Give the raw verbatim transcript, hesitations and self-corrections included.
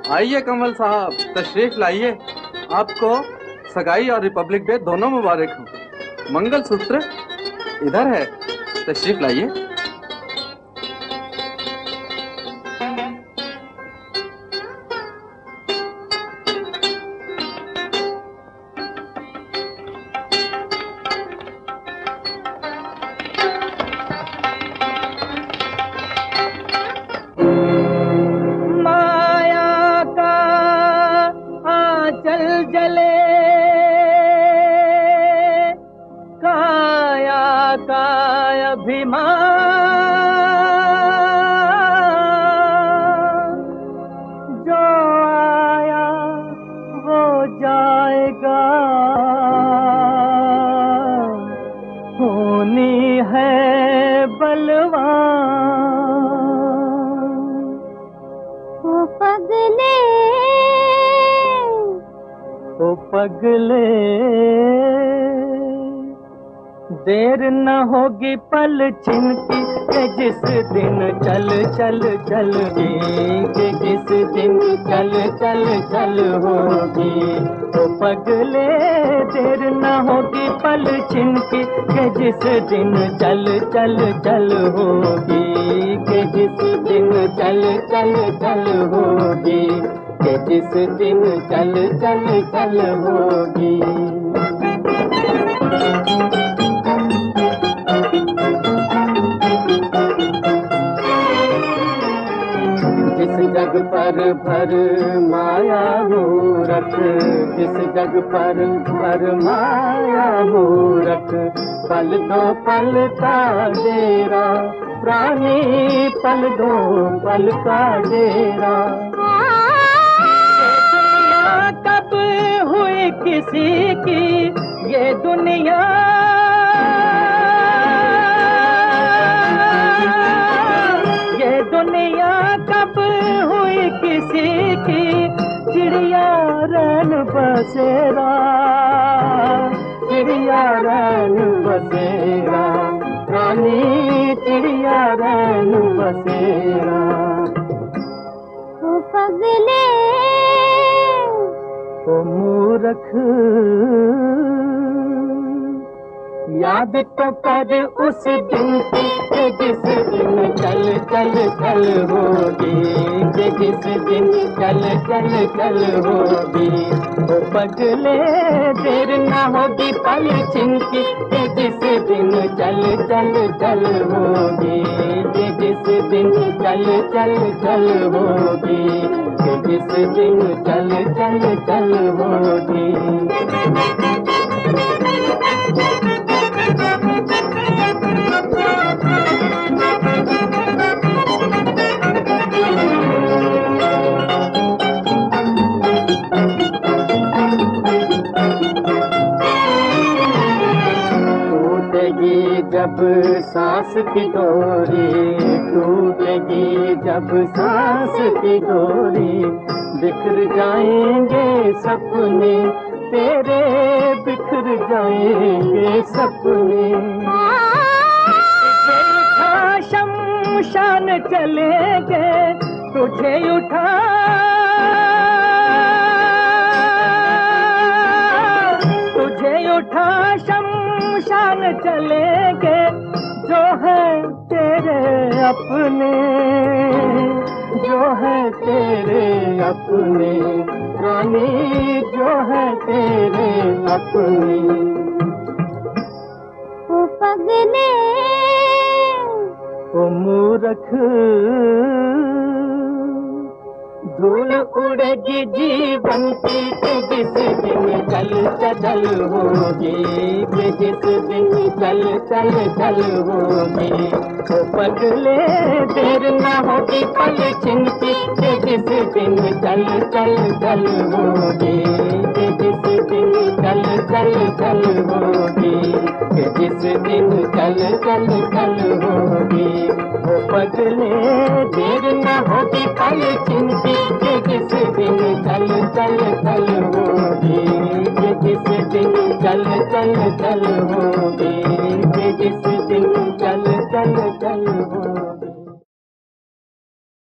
आइए कमल साहब, तशरीफ लाइए। आपको सगाई और रिपब्लिक डे दोनों मुबारक हो। मंगलसूत्र इधर है, तशरीफ लाइए। पगले देर न होगी पल छिनकी के जिस दिन चल चल चल के जिस दिन चल चल चल होगी। तो पगले देर न होगी पल छिनकी के जिस दिन चल चल चल होगी के जिस दिन चल चल चल होगी के जिस दिन चल चल चल होगी। जिस जग पर भर माया मूरत जिस जग पर भर माया मूरत पल दो पल का डेरा प्राणी पल दो पल का डेरा। कब हुई किसी की ये दुनिया ये दुनिया कब हुई किसी की चिड़िया रैन बसेरा चिड़िया रैन बसेरा रानी चिड़िया रैन बसेरा। पगले ओ मूर्ख याद तो कर उस दिन की जिस दिन चल चल चल होगी कि जिस दिन चल चल चल होगी। ओ पगले देर न होगी पल छिनकी कि जिस दिन चल चल चल होगी कि जिस दिन चल चल चल होगी कि जिस दिन चल चल चल होगी। जब सांस की डोरी टूटेगी जब सांस की डोरी बिखर जाएंगे सपने तेरे बिखर जाएंगे सपने। उठा शमशान चलेंगे तुझे उठा तुझे उठा शमशान चलेंगे जो है तेरे अपने जो है तेरे अपने रानी जो है तेरे अपने। ओ पगले ओ मूर्ख धूल उड़ेगी जीवन की जिस दिन चल चल होगी कि जिस दिन चल चल चल होगी। ओ पगले देर न होगी पल छिनकी कि जिस दिन चल चल चल होगी कि जिस दिन चल चल चल होगी कि जिस दिन चल चल चल होगी। ओ पगले देर न होगी पल छिनकी कि जिस दिन चल चल चल होगी कि जिस दिन चल चल चल होगी।